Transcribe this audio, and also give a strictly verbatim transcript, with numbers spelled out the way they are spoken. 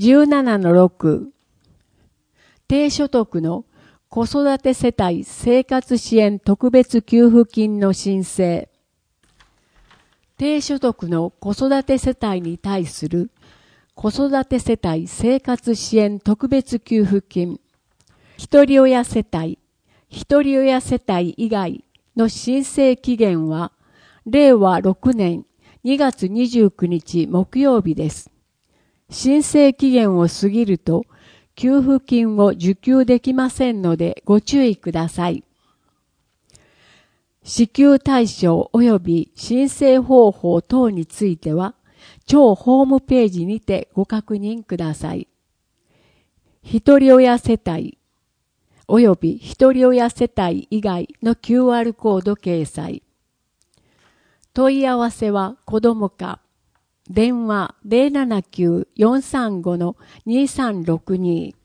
じゅうななのろく、低所得の子育て世帯生活支援特別給付金の申請。低所得の子育て世帯に対する子育て世帯生活支援特別給付金、一人親世帯、一人親世帯以外の申請期限は、れいわろくねんにがつにじゅうくにち木曜日です。申請期限を過ぎると、給付金を受給できませんのでご注意ください。支給対象及び申請方法等については、当ホームページにてご確認ください。一人親世帯及び一人親世帯以外の キューアール コード掲載。問い合わせは子ども課。電話 ゼロななきゅう よんさんご にさんろくに